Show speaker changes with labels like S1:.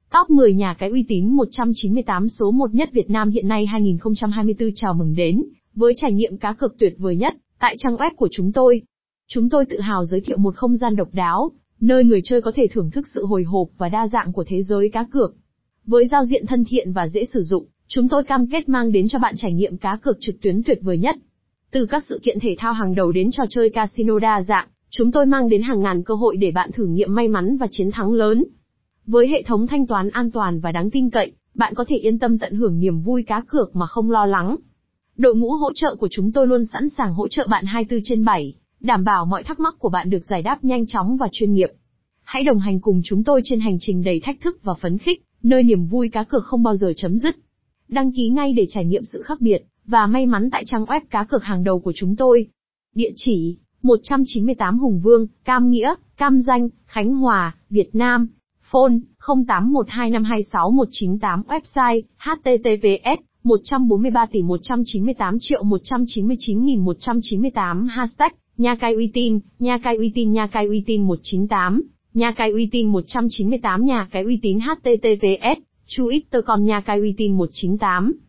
S1: Top 10 nhà cái uy tín 198 số 1 nhất Việt Nam hiện nay 2024 chào mừng đến với trải nghiệm cá cược tuyệt vời nhất tại trang web của chúng tôi. Chúng tôi tự hào giới thiệu một không gian độc đáo, nơi người chơi có thể thưởng thức sự hồi hộp và đa dạng của thế giới cá cược. Với giao diện thân thiện và dễ sử dụng, chúng tôi cam kết mang đến cho bạn trải nghiệm cá cược trực tuyến tuyệt vời nhất. Từ các sự kiện thể thao hàng đầu đến trò chơi casino đa dạng, chúng tôi mang đến hàng ngàn cơ hội để bạn thử nghiệm may mắn và chiến thắng lớn. Với hệ thống thanh toán an toàn và đáng tin cậy, bạn có thể yên tâm tận hưởng niềm vui cá cược mà không lo lắng. Đội ngũ hỗ trợ của chúng tôi luôn sẵn sàng hỗ trợ bạn 24/7, đảm bảo mọi thắc mắc của bạn được giải đáp nhanh chóng và chuyên nghiệp. Hãy đồng hành cùng chúng tôi trên hành trình đầy thách thức và phấn khích, nơi niềm vui cá cược không bao giờ chấm dứt. Đăng ký ngay để trải nghiệm sự khác biệt và may mắn tại trang web cá cược hàng đầu của chúng tôi. Địa chỉ: 198 Hùng Vương, Cam Nghĩa, Cam Ranh, Khánh Hòa, Việt Nam. Phone: 0812526198. Website: https://143.198.199.198. Hashtag: Nhà cái uy tín, Nhà cái uy tín, Nhà cái uy tín 198, Nhà cái uy tín 198, Nhà cái uy tín. https: Twitter.com Nhà cái uy tín 198.